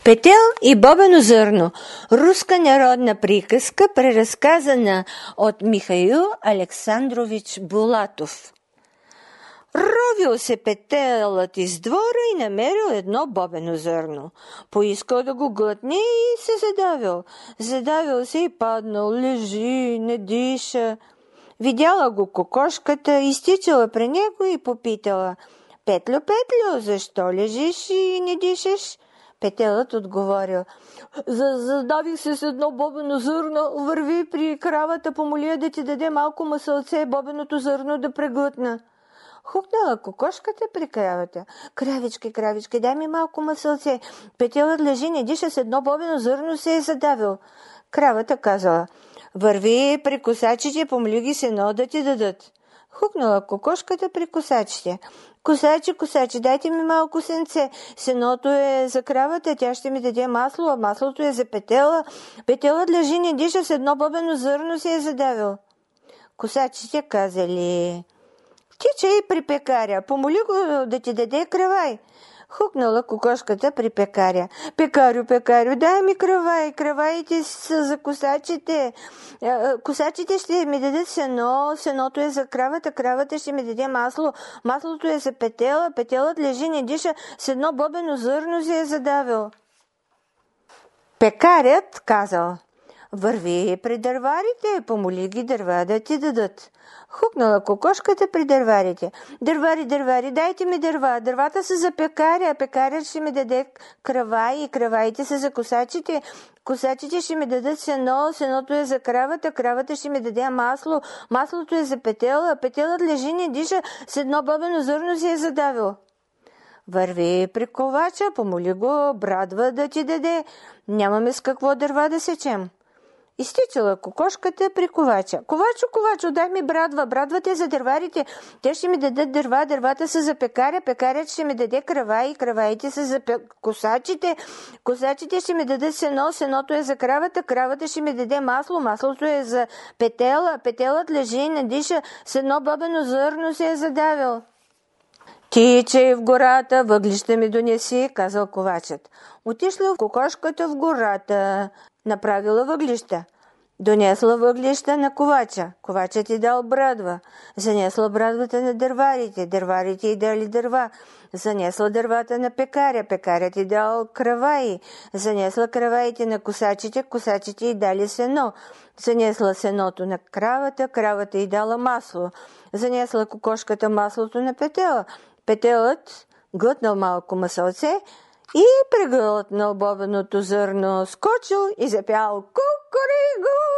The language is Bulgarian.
Петел и бобено зърно. Руска народна приказка, преразказана от Михаил Александрович Булатов. Ровил се петелът из двора и намерил едно бобено зърно. Поискал да го глътне и се задавил. Задавил се и паднал, лежи, не диша. Видяла го кокошката, изтичала при него и попитала: Петлю, Петлю, защо лежиш и не дишаш? Петелът отговорил: задавих се с едно бобено зърно, върви при кравата, помоли да ти даде малко масълце, бобеното зърно да преглътна. Хукнала кокошката при кравата: Кравички, кравички, дай ми малко масълце. Петелът лежи, не диша, с едно бобено зърно се е задавил. Кравата казала: върви при косачите, помоли ги сено да ти дадат. Хукнала кокошката при косачите: Косачи, косачи, дайте ми малко сенце. Сеното е за кравата, тя ще ми даде масло, а маслото е за петела. Петелът лежи, не диша, с едно бобено зърно се е задавил. Косачите казали: Тичай при пекаря, помоли го да ти даде кравай. Хукнала кокошката при пекаря: Пекарю, пекарю, дай ми кравай. Краваите са за косачите. Косачите ще ми дадат сено, сеното е за кравата, кравата ще ми даде масло, маслото е за петела, петелът лежи, не диша, с едно бобено зърно се е задавил. Пекарят казал: върви при дърварите, помоли ги дърва да ти дадат. Хукнала кокошката при дърварите: Дървари, дървари, дайте ми дърва. Дървата са за пекаря, пекарят ще ми даде кравай и краваите са за косачите. Косачите ще ми дадат сено, сеното е за кравата, кравата ще ми даде масло, маслото е за петела, петелът лежи, не диша, с едно бобено зърно се е задавил. Върви при ковача, помоли го брадва да ти даде. Нямаме с какво дърва да сечем. Изтичала кокошката при ковача: Ковачо, ковачо, дай ми брадва. Брадвата е за дърварите. Те ще ми дадат дърва, дървата са за пекаря, пекарят ще ми даде краваи, краваите са за косачите. Косачите ще ми дадат сено, сеното е за кравата, кравата ще ми даде масло, маслото е за петела, петелът лежи и не диша, с едно бобено зърно се е задавил. Тичай в гората, въглища ми донеси, казал ковачът. Отишла кокошката в гората, направила въглища. Донесла въглища на ковача. Ковачът й дал брадва. Занесла брадвата на дърварите. Дърварите й дали дърва. Занесла дървата на пекаря. Пекарят й дал краваи. Занесла краваите на косачите. Косачите й дали сено. Занесла сеното на кравата. Кравата й дала масло. Занесла кокошката маслото на петела. Петелът глътнал малко масълце и преглътнал бобеното зърно, скочил и запял: Кукуриго!